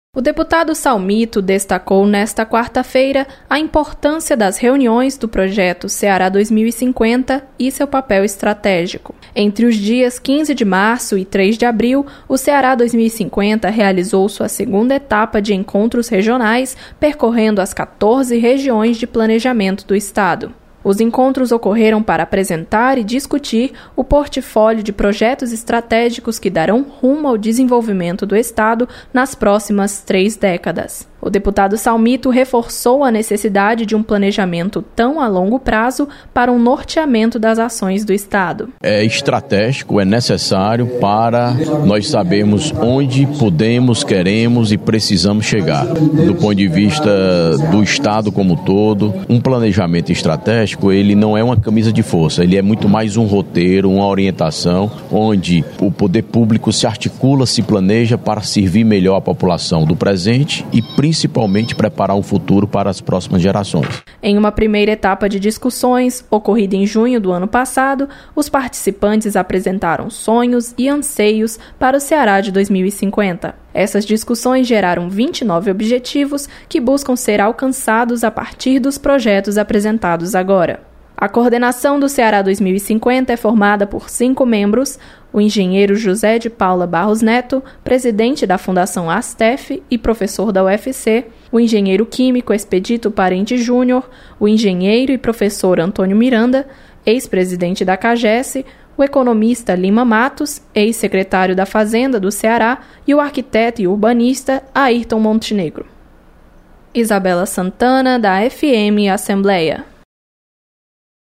O deputado Salmito destacou nesta quarta-feira a importância das reuniões do projeto Ceará 2050 e seu papel estratégico. Entre os dias 15 de março e 3 de abril, o Ceará 2050 realizou sua segunda etapa de encontros regionais, percorrendo as 14 regiões de planejamento do estado. Os encontros ocorreram para apresentar e discutir o portfólio de projetos estratégicos que darão rumo ao desenvolvimento do estado nas próximas 3 décadas. O deputado Salmito reforçou a necessidade de um planejamento tão a longo prazo para um norteamento das ações do estado. É estratégico, é necessário para nós sabermos onde podemos, queremos e precisamos chegar. Do ponto de vista do estado como um todo, um planejamento estratégico, ele não é uma camisa de força, ele é muito mais um roteiro, uma orientação, onde o poder público se articula, se planeja para servir melhor a população do presente e principalmente preparar um futuro para as próximas gerações. Em uma primeira etapa de discussões, ocorrida em junho do ano passado, os participantes apresentaram sonhos e anseios para o Ceará de 2050. Essas discussões geraram 29 objetivos que buscam ser alcançados a partir dos projetos apresentados agora. A coordenação do Ceará 2050 é formada por 5 membros: o engenheiro José de Paula Barros Neto, presidente da Fundação Astef e professor da UFC, o engenheiro químico Expedito Parente Júnior, o engenheiro e professor Antônio Miranda, ex-presidente da CAGES, o economista Lima Matos, ex-secretário da Fazenda do Ceará, e o arquiteto e urbanista Ayrton Montenegro. Isabela Santana, da FM Assembleia.